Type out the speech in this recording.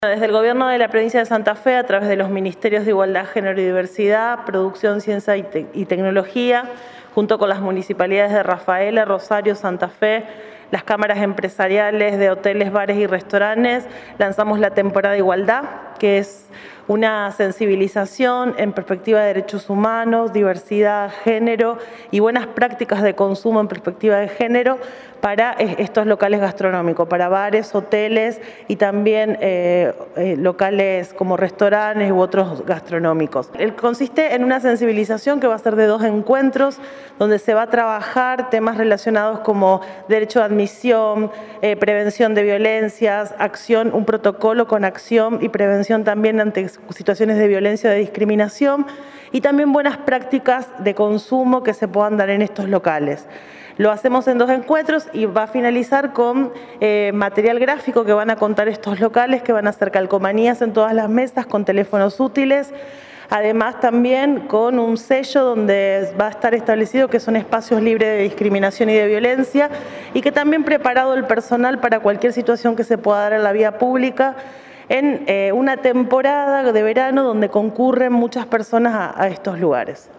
Desde el Gobierno de la Provincia de Santa Fe, a través de los Ministerios de Igualdad, Género y Diversidad, Producción, Ciencia y Tecnología, junto con las municipalidades de Rafaela, Rosario, Santa Fe, las cámaras empresariales de hoteles, bares y restaurantes, lanzamos la temporada de Igualdad, que es una sensibilización en perspectiva de derechos humanos, diversidad, género y buenas prácticas de consumo en perspectiva de género para estos locales gastronómicos, para bares, hoteles y también locales como restaurantes u otros gastronómicos. Consiste en una sensibilización que va a ser de 2 encuentros, donde se va a trabajar temas relacionados como derecho de admisión, prevención de violencias, acción, un protocolo con acción y prevención también ante situaciones de violencia o de discriminación, y también buenas prácticas de consumo que se puedan dar en estos locales. Lo hacemos en 2 encuentros y va a finalizar con material gráfico que van a contar estos locales, que van a hacer calcomanías en todas las mesas con teléfonos útiles. Además también con un sello donde va a estar establecido que son espacios libres de discriminación y de violencia, y que también preparado el personal para cualquier situación que se pueda dar en la vía pública en una temporada de verano donde concurren muchas personas a estos lugares.